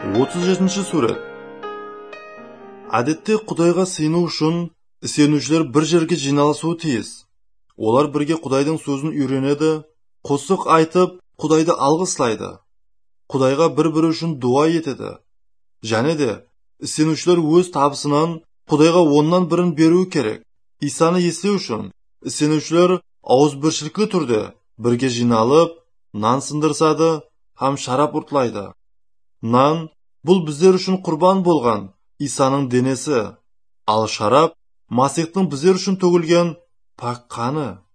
37 сурет. Әдетте Құдайға сыйыну үшін сенушілер бір жерге жиналысуы тиіс. Олар бірге Құдайдың сөзін үйренеді, қосық айтып, Құдайды алғыслайды. Құдайға бір-бірі үшін дуа етеді. Және де сенушілер өз табысынан Құдайға оннан бірін беруі керек. Исаны естеу үшін сенушілер ауызбіршілікті түрде бірге жиналып, нан сындырсады, һәм шарап ұртлайды. Нан бұл біздер үшін құрбан болған Исаның денесі, ал шарап Масихтың біздер үшін төгілген пак қаны.